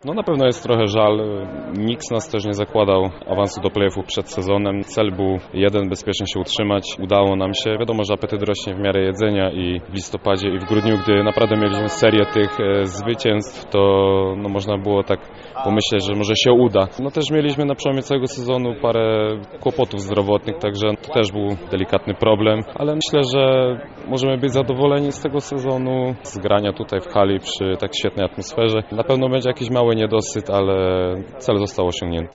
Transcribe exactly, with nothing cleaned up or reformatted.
No na pewno jest trochę żal. Nikt z nas też nie zakładał awansu do play-offów przed sezonem. Cel był jeden, bezpiecznie się utrzymać. Udało nam się. Wiadomo, że apetyt rośnie w miarę jedzenia i w listopadzie i w grudniu, gdy naprawdę mieliśmy serię tych e, zwycięstw, to no, można było tak pomyśleć, że może się uda. No też mieliśmy na przełomie całego sezonu parę kłopotów zdrowotnych, także to też był delikatny problem, ale myślę, że możemy być zadowoleni z tego sezonu, z grania tutaj w hali przy tak świetnej atmosferze. Na pewno będzie jakiś mały niedosyt, ale cel został osiągnięty.